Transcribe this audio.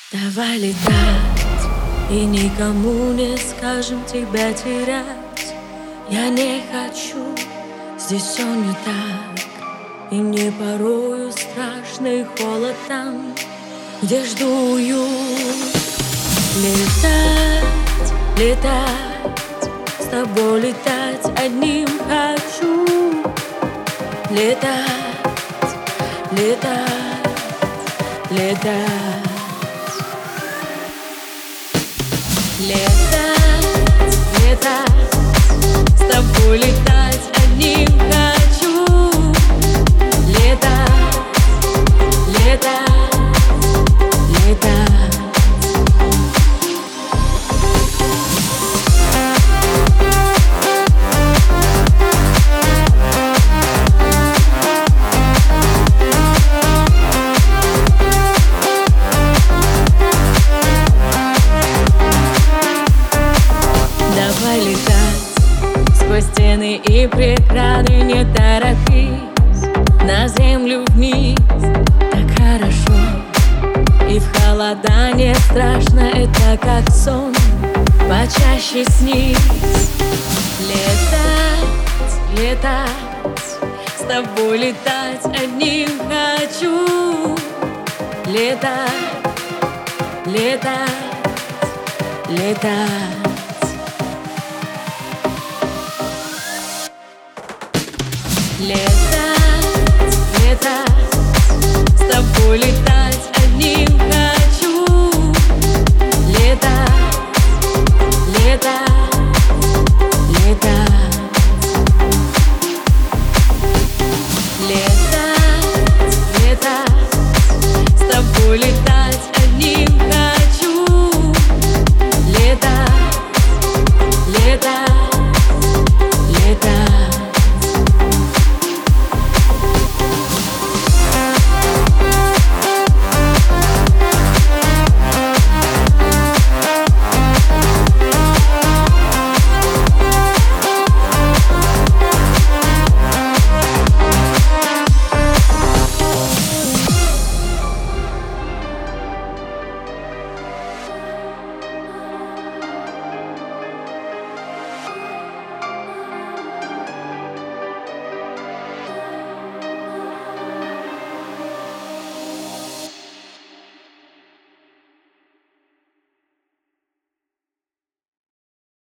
Давай летать, и никому не скажем тебя терять. Я не хочу, здесь все не так, и мне порою страшно и холод там, где жду уют. Летать, летать, с тобой летать одним хочу. Летать, летать, летать. Летать, летать, с тобой летать одним хочу. Летать, летать, летать. Давай летать сквозь стены и преграды, не торопись, на землю вниз. Так хорошо, и в холода не страшно, это как сон, почаще снись. Летать, летать, с тобой летать одним хочу. Летать, летать, летать. Летать.